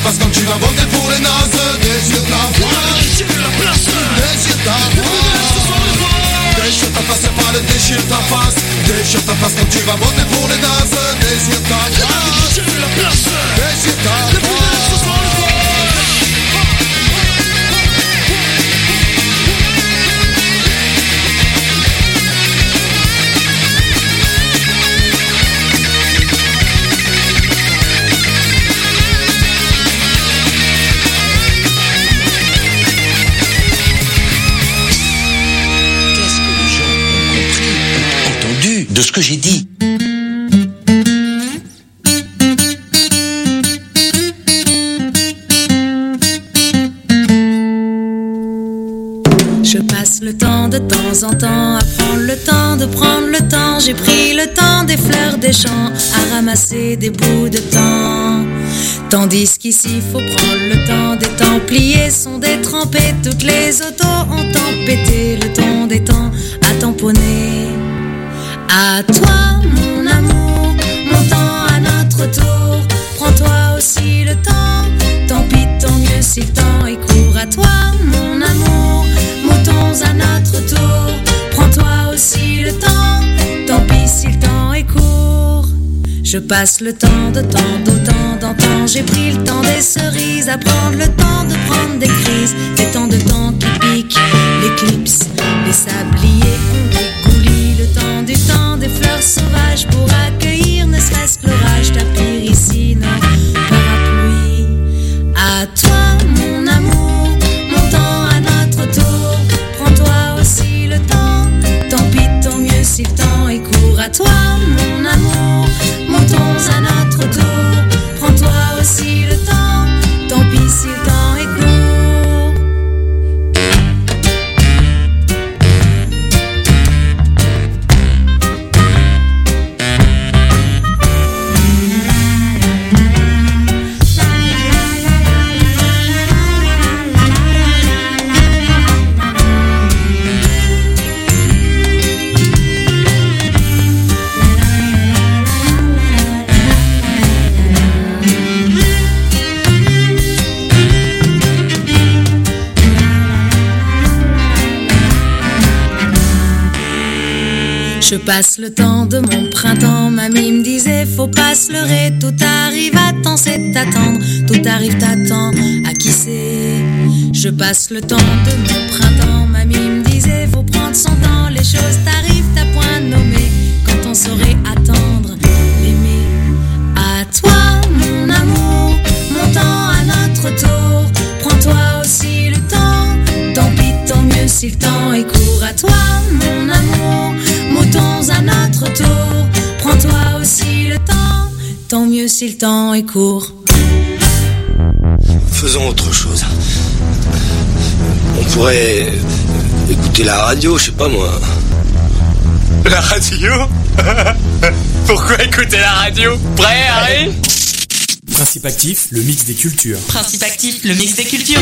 face quand tu vas voter pour les nazes. Déchire ta face, déchire ta face, déchire ta face, y'a pas de déchire ta face. Déchire ta face quand tu vas voter pour les nazes. Déchire ta face, déchire ta face. De ce que j'ai dit. Je passe le temps de temps en temps à prendre le temps de prendre le temps. J'ai pris le temps des fleurs des champs à ramasser des bouts de temps. Tandis qu'ici faut prendre le temps des templiers sont détrempés. Toutes les autos ont tempêté le ton des temps à tamponner. À toi mon amour, mon temps à notre tour. Prends-toi aussi le temps, tant pis tant mieux si le temps est court. À toi mon amour, moutons à notre tour. Prends-toi aussi le temps, tant pis si le temps est court. Je passe le temps de temps d'autant d'antan. J'ai pris le temps des cerises, à prendre le temps de prendre des crises. Des temps de temps qui piquent, l'éclipse, les sabliers ont des coulis. Le temps du temps des fleurs sauvages pour accueillir ne serait-ce que l'orage. Tapir ici nos parapluies. À toi mon amour, mon temps à notre tour. Prends-toi aussi le temps, tant pis tant mieux si le temps est court. À toi mon amour, montons à notre tour. Prends-toi aussi le temps, tant pis si le temps est court. Je passe le temps de mon printemps. Mamie me disait faut pas se leurrer. Tout arrive à temps, c'est t'attendre. Tout arrive t'attend, à qui c'est. Je passe le temps de mon printemps. Mamie me disait faut prendre son temps. Les choses t'arrivent à point nommé. Quand on saurait attendre, l'aimer. À toi mon amour, mon temps à notre tour. Prends-toi aussi le temps, tant pis tant mieux si le temps est court. À toi mon amour, moutons à notre tour. Prends-toi aussi le temps, tant mieux si le temps est court. Faisons autre chose. On pourrait écouter la radio, je sais pas moi. La radio? Pourquoi écouter la radio? Prêt, Harry? Principe actif, le mix des cultures. Principe actif, le mix des cultures.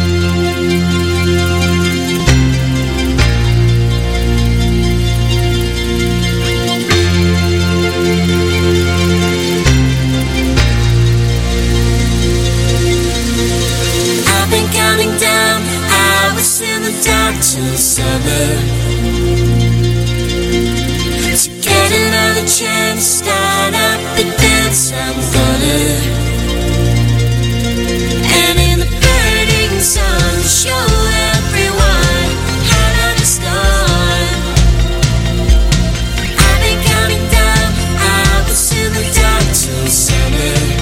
I've been counting down hours in the dark till summer, to get another chance, start up the dance I'm gonna. And in the burning sun, show everyone how to start. I've been counting down hours in the dark till summer.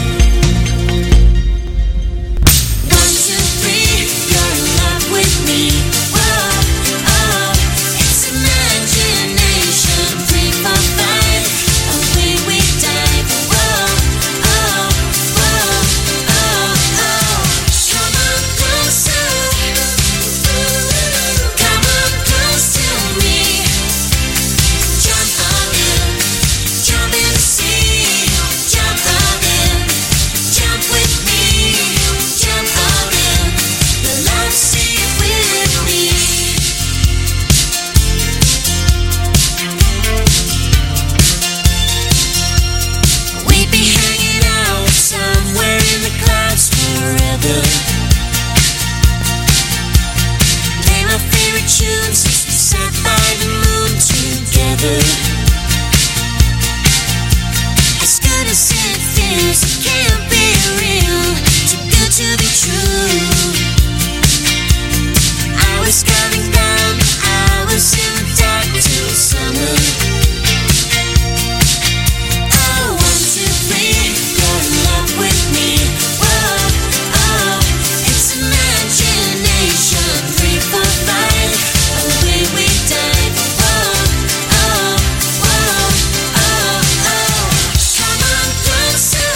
together. As good as it feels, it can't be real. Too good to be true. I was coming down, I was in the dark till summer. Oh, 1, 2, 3, you're in love with me. Whoa, oh, it's imagination. 3, 4, 5, away we dive. Whoa, oh, whoa, oh, oh. Come on closer,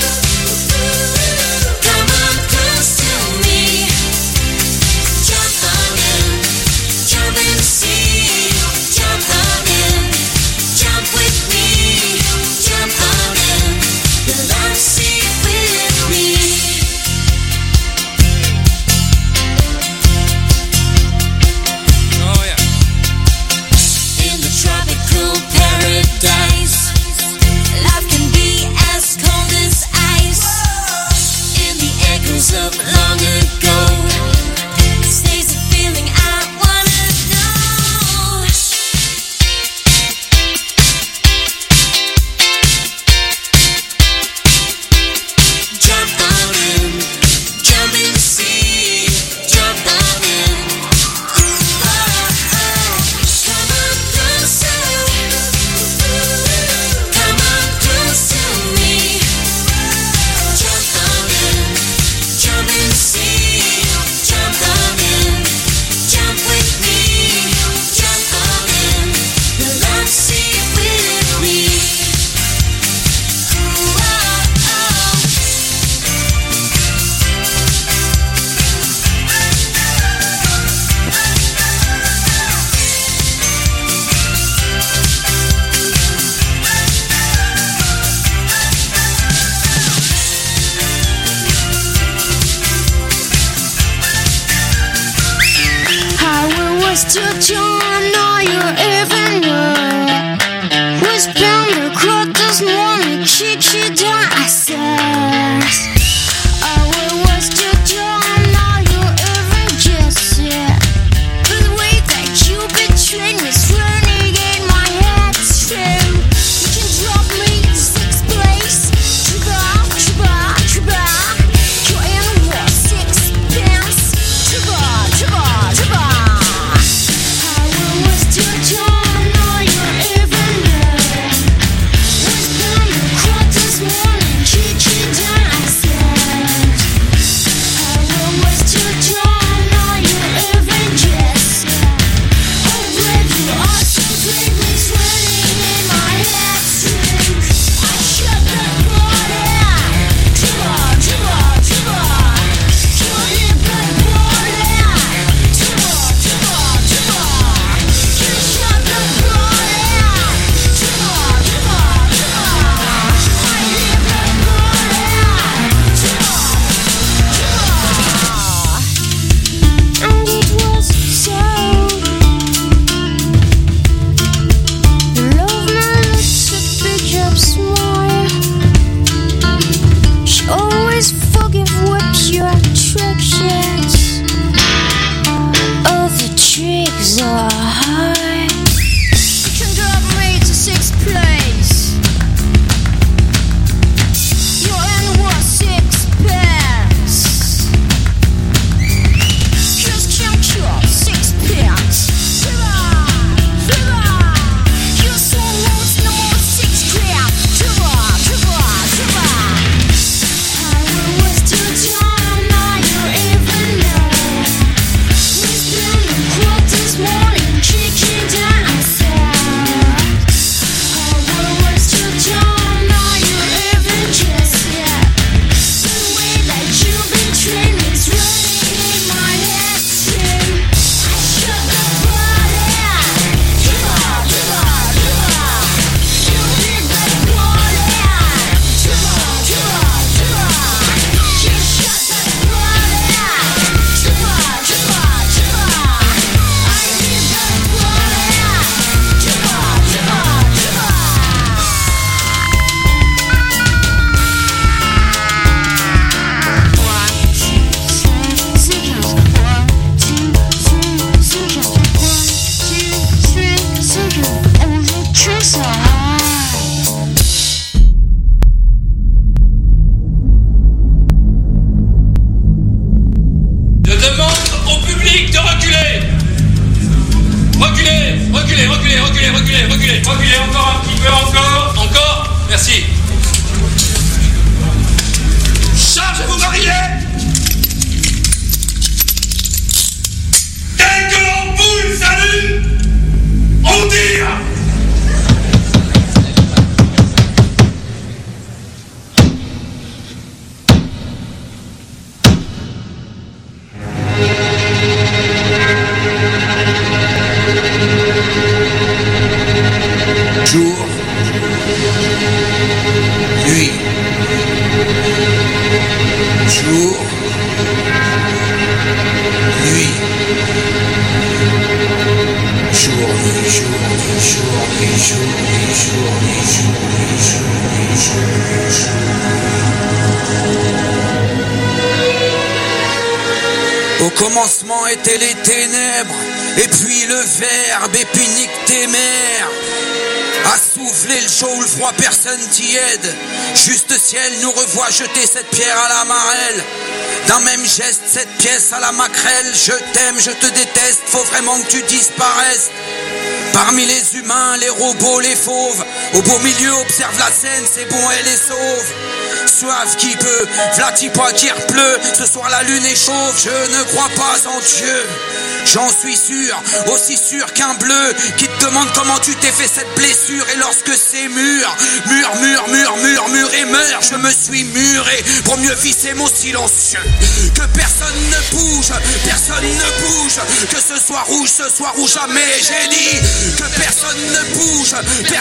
come on close to me. Jump on in, jump in the sea. Jump on in, jump with me. Jump on in, the love sea with me. Oh yeah. In the tropical paradise, life can be as cold as ice. In the echoes of long ago, stays the feeling I wanna know. Jump on in, jump in the sea. Jump on in. Ooh, oh, oh. Come on closer, come on close to me. Jump on in, jump in the sea. Jump on in, jump with me. Jump on in, the love sea with me. Ooh, oh, oh. How it was to join all you even were. Was bound to crack this morning, kick you down, I said. How it was to join all you even just said. But the way that you betrayed me is running in my head, it's true. You can drop me in 6th place. Triba, triba, triba. You're in a war, 6 pence. Triba, triba, triba. How it was to join all you reculez, encore un petit peu, encore, merci. Chargez-vous, barillet. Dès que l'ampoule s'allume, on tire. Jour, nuit, jour, nuit, jour, nuit, jour, nuit, jour, nuit, jour, nuit, jour, nuit, jour, nuit, jour, nuit, jour, nuit, jour. Au commencement étaient les ténèbres, et puis le verbe, et puis nique tes mères. À souffler le chaud ou le froid, personne t'y aide. Juste ciel nous revoit jeter cette pierre à la marelle. D'un même geste, cette pièce à la maquerelle. Je t'aime, je te déteste, faut vraiment que tu disparaisses. Parmi les humains, les robots, les fauves, au beau milieu, observe la scène, c'est bon, elle est sauve. Soif qui peut, vlati pas qu'il pleut. Ce soir la lune est chauve, je ne crois pas en Dieu. J'en suis sûr, aussi sûr qu'un bleu qui te demande comment tu t'es fait cette blessure. Et lorsque c'est mûr et meurt, je me suis muré pour mieux visser mon silencieux. Que personne ne bouge, que ce soit rouge jamais. J'ai dit que personne ne bouge,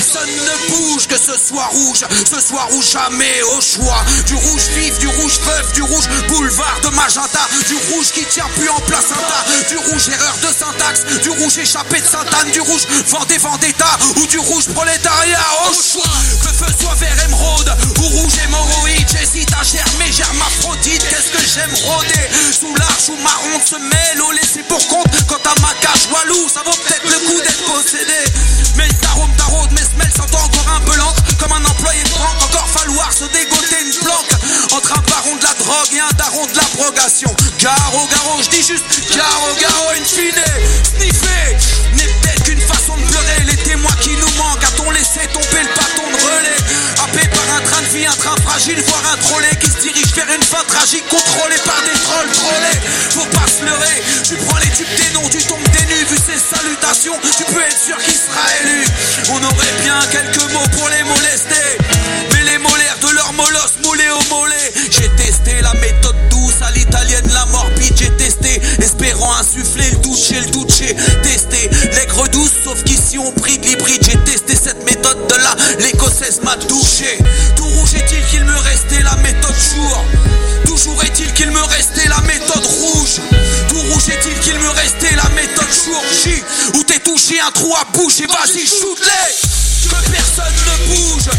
que ce soit rouge jamais. Au choix du rouge vif, du rouge veuf, du rouge boulevard de magenta, du rouge qui tient plus en placenta, du rouge erreur de syntaxe, du rouge échappé de Sainte-Anne, du rouge Vendetta ou du rouge prolétariat. Au choix, que feu soit vert émeraude ou rouge hémorroïde, j'hésite à germer, germaphrodite. Qu'est-ce que j'aime rôder sous l'arche ou marron de se mêle au laisser pour compte. Quant à ma cage walou, ça vaut peut-être le coup d'être possédé. Mes arômes taraudes, mes semelles sont encore un peu lentes. Comme un employé de banque, encore falloir se dégoter une planque entre un baron de la drogue et un daron de l'abrogation. Garo, je dis juste garo, in fine. Sniffer n'est peut-être qu'une façon de pleurer. Les témoins qui nous manquent, a-t-on laissé tomber le bâton de relais? Happé par un train de vie, un train fragile, voire un trolley qui se dirige vers une fin tragique, contrôlé par des trolls trollés. Faut pas se leurrer, tu prends les tubes des noms, tu tombes des nues, vu ses salutations, tu peux être sûr qu'il sera élu. On aurait bien quelques mots pour les molester, mais les molaires de leur molosse moulés au mollet. J'ai testé la méthode douce à l'italienne, la morbide, j'ai testé, espérant insuffler le duce, testé l'aigre douce, sauf qu'ici on bride l'hybride. J'ai testé cette méthode de là, l'écossaise m'a touché. Tout rouge est-il qu'il me restait la méthode jour? Toujours est-il qu'il me restait la méthode rouge? Tout rouge est-il qu'il me restait la méthode jour J? Où t'es touché un trou à bouche et vas-y shoot-les. Que personne ne bouge,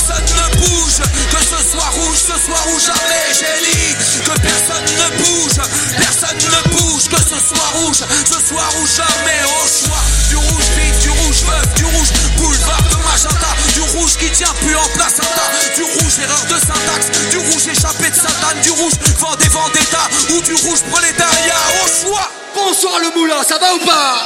que ce soit rouge jamais. J'ai dit que personne ne bouge, que ce soit rouge jamais. Au choix du rouge vif, du rouge veuf, du rouge boulevard de magenta, du rouge qui tient plus en placenta, du rouge erreur de syntaxe, du rouge échappé de Sainte-Anne, du rouge Vendetta ou du rouge prolétariat. Au choix. Bonsoir le moulin, ça va ou pas?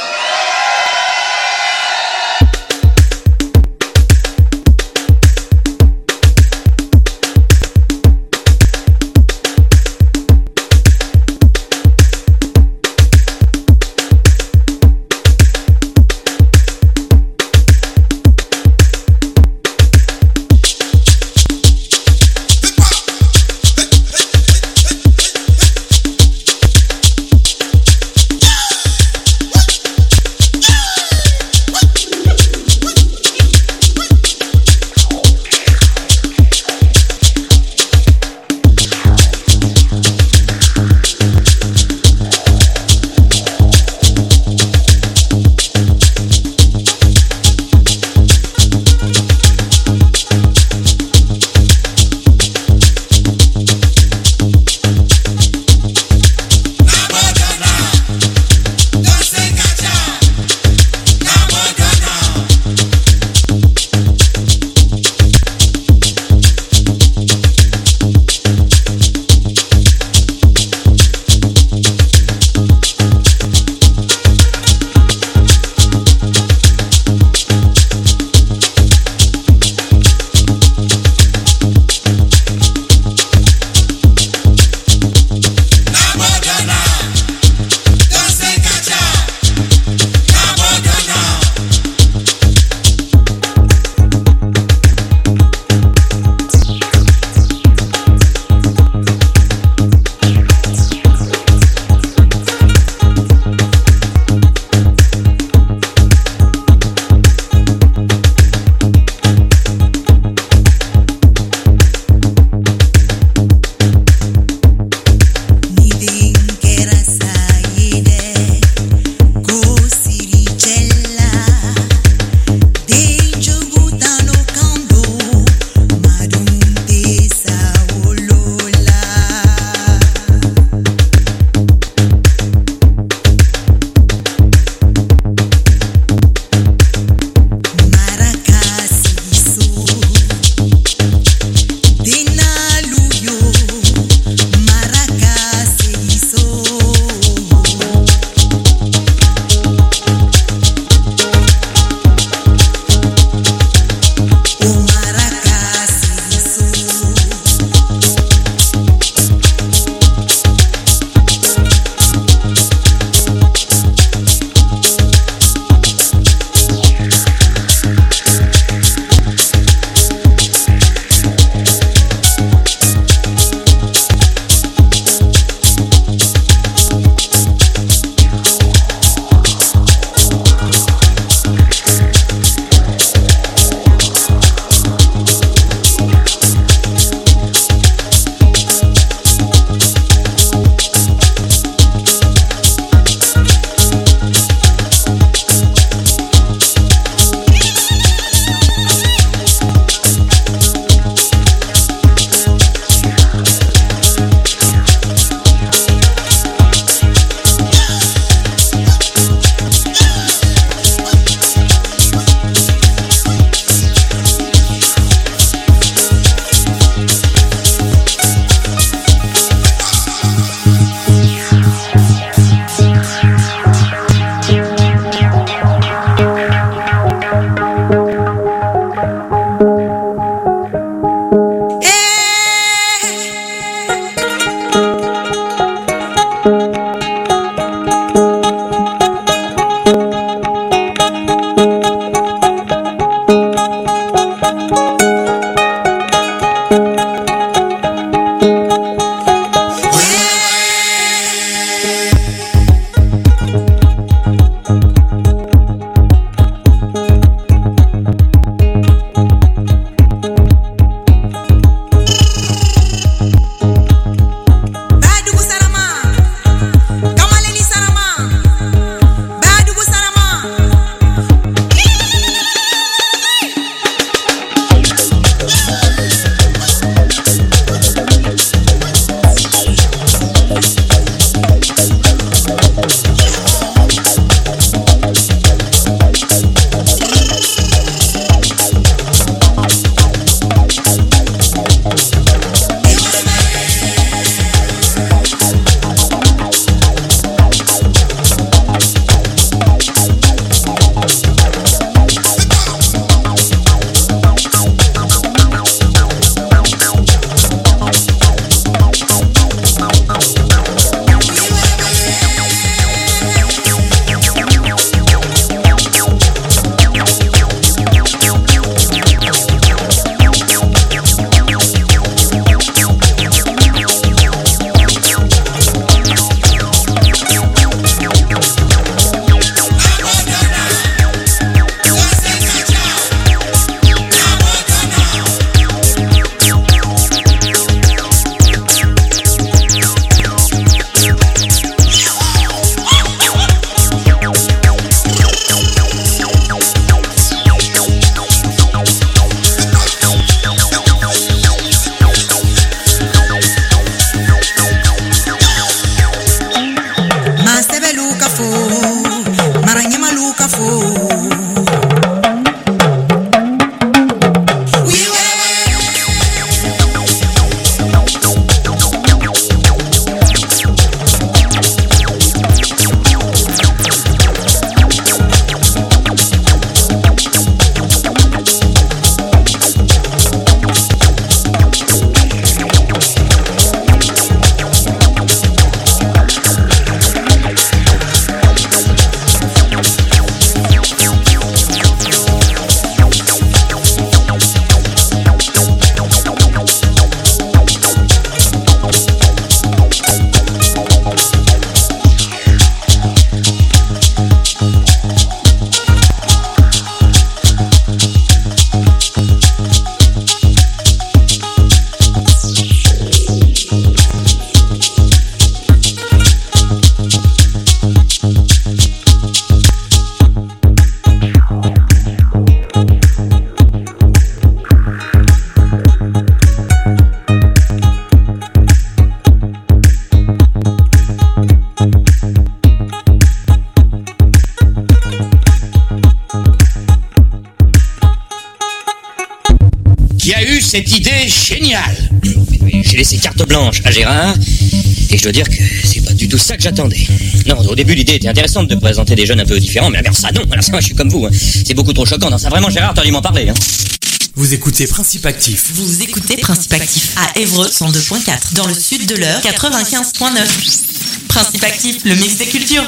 cette idée géniale. J'ai laissé carte blanche à Gérard, et je dois dire que c'est pas du tout ça que j'attendais. Non, au début, l'idée était intéressante de présenter des jeunes un peu différents, mais alors ça, non, alors ça, moi, je suis comme vous, hein. C'est beaucoup trop choquant. Non, ça, vraiment, Gérard, t'aurais dû m'en parler, hein. Vous écoutez Principe Actif. Vous écoutez Principe Actif à Évreux 102.4, dans le sud de l'Eure 95.9. Principe Actif, le mix des cultures.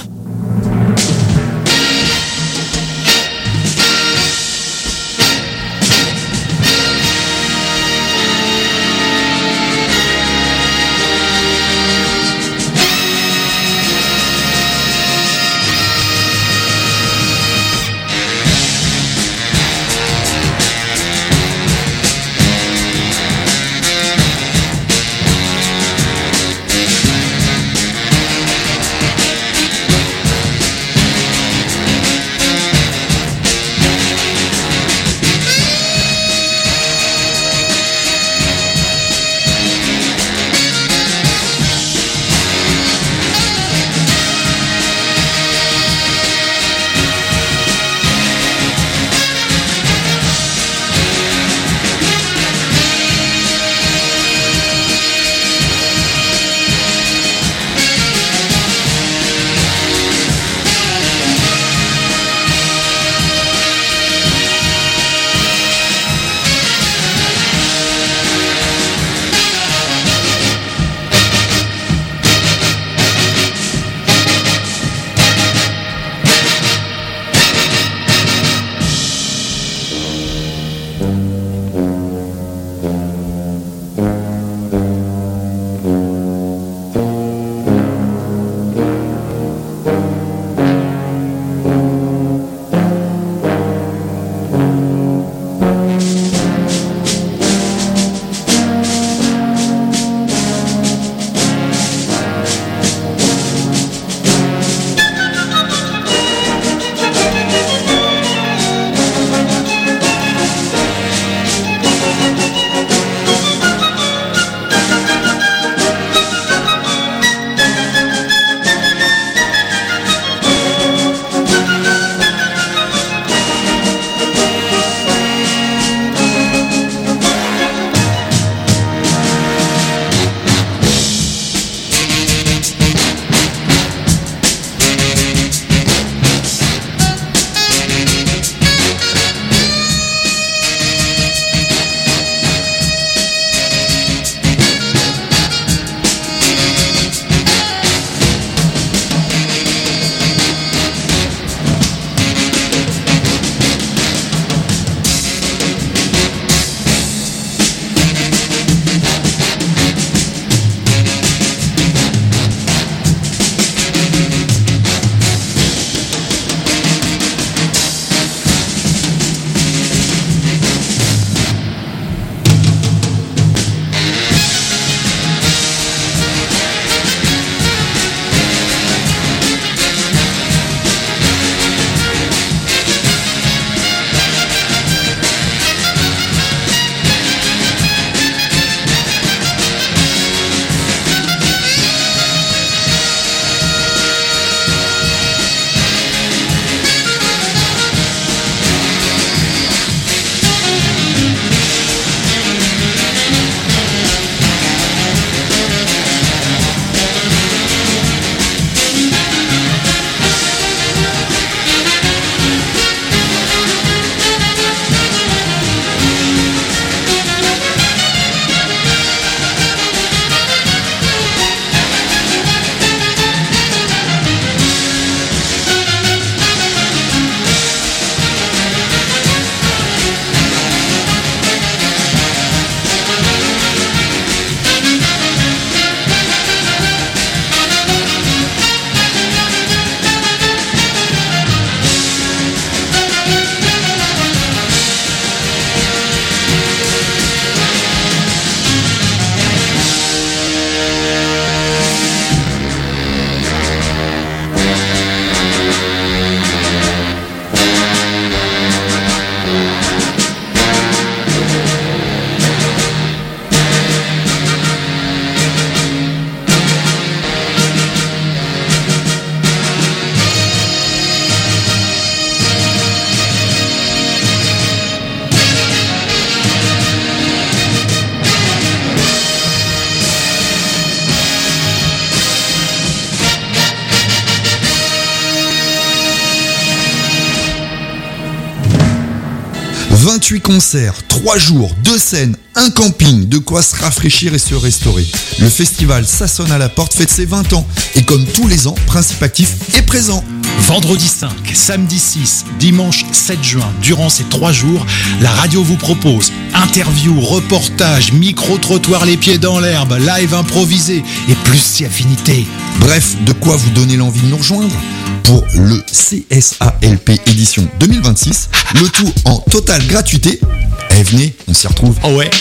28 concerts, 3 jours, 2 scènes, un camping, de quoi se rafraîchir et se restaurer. Le festival Ça sonne à la porte fête ses 20 ans. Et comme tous les ans, Principe Actif est présent. Vendredi 5, samedi 6, dimanche 7 juin, durant ces 3 jours, la radio vous propose interviews, reportages, micro-trottoirs les pieds dans l'herbe, live improvisé et plus si affinité. Bref, de quoi vous donner l'envie de nous rejoindre pour le CSALP édition 2026, le tout en totale gratuité. Eh, venez, on s'y retrouve. Oh ouais.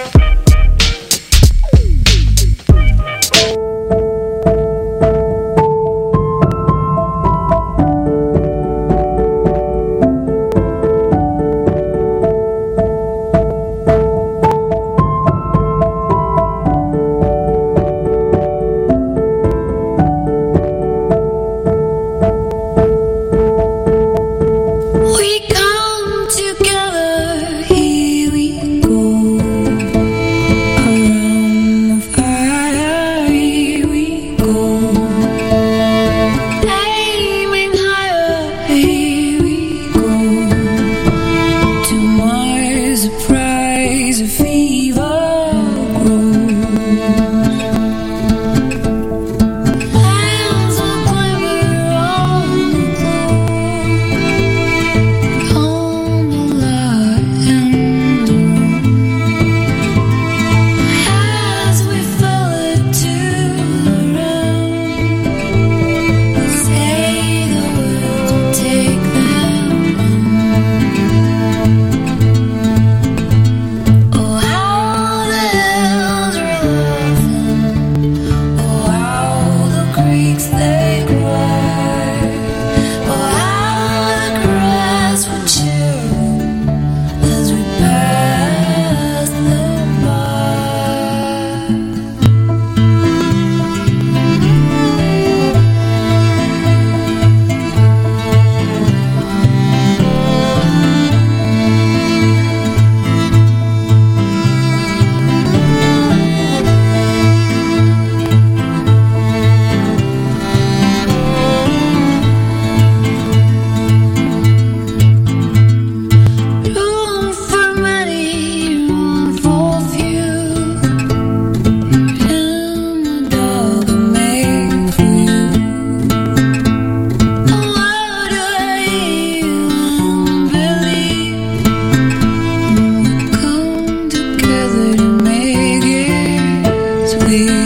We come together, here we go. Around the fire, here we go. Aiming higher, here we go. To Mars, a prize, a fever grows. Hands will glimmer on the glow. On the light and the room. As we fell into the round, we say the words and take them home. Oh, how the hills are laughing. Oh, how the creeks they cry. Oh, how the grass would chill as we pass them by. Room for many, room for few. In the dark I make for you. Oh, how do I even believe we come together to make it sweet?